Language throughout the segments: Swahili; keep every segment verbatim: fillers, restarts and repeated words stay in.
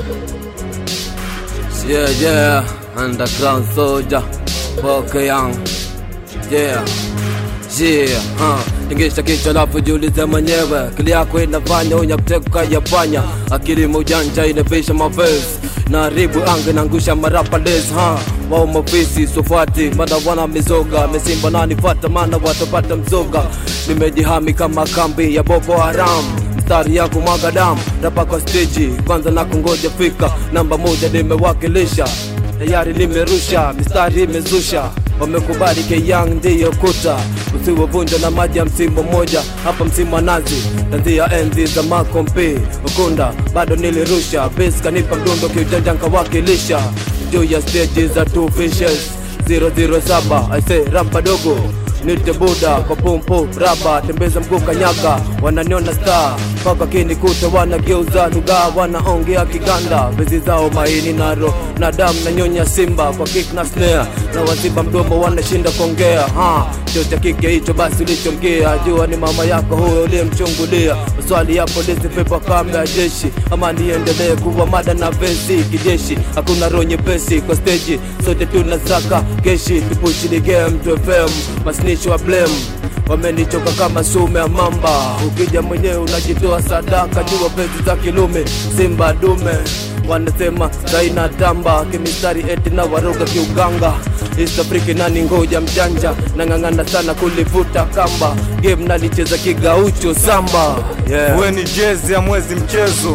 Yeah, yeah, underground soldier, Boke Young. Yeah, yeah, huh. Tingisha kichwa lafu jiulize mwenyewe. Kili yako inafanya unyakuteka ya panya. Akili mujanja inafisha mavesi. Naribu anga nangusha marapa les, ha wao mafisi sofati mada wana mizoga mesimba nani fata mana watapata mzoga. Nimejihami kama kambi ya Boko Haram, mstari yangu mwaga damu rapa kwa stage kwanza na kungoja fika namba moja nimewakilisha tayari nimerusha mistari imezusha. Wamekubali ke Young ndiyo kuta usiwavunja na maji ya msimu moja. Hapa msimu wa nazi tanzia enzi za makompi ukunda bado nilirusha base kanipa mdundo kiujanja nkawakilisha juu ya stage za two fishes zero zero seven. I say rapa dogo nite buda kwa pumpu raba tembeza mguu kanyaga wananiona star paka kini kuta wanageuza lugha wanaongea kiganda vezi zao maini naro na damu na nyonya simba kwa kick na snare na waziba mdomo wanashinda kuongea. Ha chocha kike hicho basi ulichongea jua ni mama yako huyo uliyemchungulia. Swali ya polisi pepa kambe ya jeshi ama niendelee kuwa mada na vezi kijeshi. Hakuna roho nyepesi kwa stage sote tunasaka keshi tupushi the game to F M masnicho wa blame. Wamenichoka kama sume ya mamba ukija mwenyewe unajitoa sadaka jua pezi za kilume simba dume. Wanasema zaina tamba kimistari eti na waroga kiuganga. East Africa nani ngoja mjanja na ngangana sana kulivuta kamba. Game nalicheza kigaucho samba. Yeah. We ni jezi ya mwezi mchezo.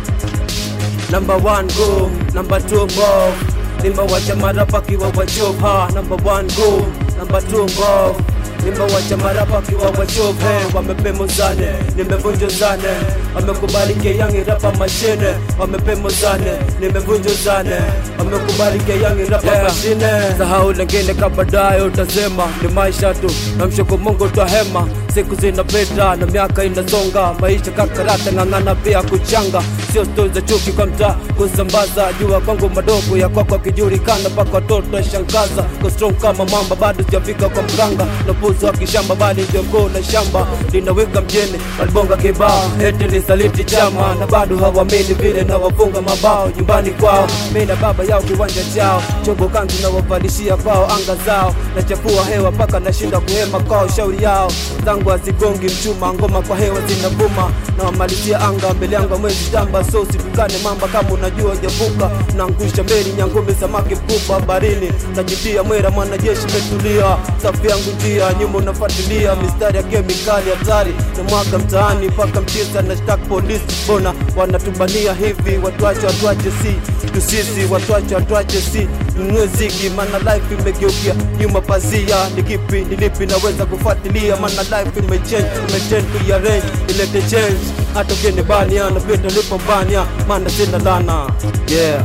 Number one go, number two move. Nimewacha marapa kiwa wachopa. Number one go, number two move. Nimewacha marapa kiwa wachope. Wamepemo zane, nimevunjo zane. Wamekubali ke Young rapa machine. Wamepemo zane, nimevunjo zane. Wamekubali ke Young rapa yeah. machine. Sahau lengine kabadaye utasema ni maisha tu na mshoko Mungu twahema. Siku zinapita na miaka inasonga. Maisha kakarata ngangana pia kuchanga. Sio story za chuki kwa mtaa kusambaza. Jua kwangu madogo ya kwako kijulikana paka watoto shangaza. Kwa strong kama mamba bado sijafika kwa mganga. Napuzo wakishamba bali ndio na shamba. Linaweka mjeni walibonga kibao eti ni saliti chama na bado hawamini vile na wafunga mabao nyumbani kwao. Mimi na baba yao kiwanja chao chobo kanzi na wavalishia kwao anga zao. Na chafua hewa paka nashinda kuhema kwao shauri yao. Zangu azigongi mchuma ngoma kwa hewa zinavuma. Na wamalizia anga mbele yangu mwezi tamba. So sipikane mamba kama unajua hujavuka. Naangusha mbeli nyangome samaki mkubwa barini. Najitia mwera mwanajeshi metulia. Safi yangu njia nyuma unafuatilia. Mistari ya kemikali hatari na mwaka mtaani paka mtisa na stack police. Bona wanatubania hivi watuache watuache si tusisi watuache watuache si muziki. Mana life imegeukia nyuma pazia. Nikipi nilipi naweza kufuatilia. Mana life imechange imechange kuiarrange ilete change. Hata kene bania na peta lipo bania mana sina lana. Yeah.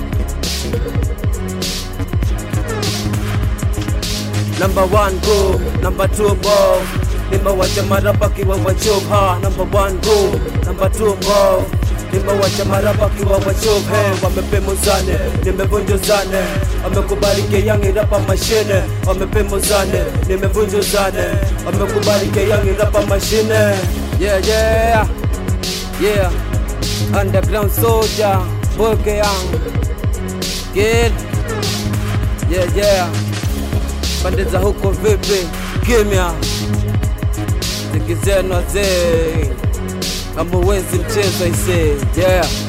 Number one go, number two go. Nimewacha marapa kiwa wachopa. Number one go, number two go. Nimewacha marapa kiwa wachopa. Wamepemo zane, nimevunjo zane. Wamekubali ke Young rapa machine. Wamepemo zane, nimevunjo zane. Wamekubali ke Young rapa machine. Yeah, yeah, yeah. Underground soldier, Boke Young. Kid. Yeah, yeah. Pande za huko vipi? Kimya Ziki zenu wazee kama uwezi mchezo ise. Yeah.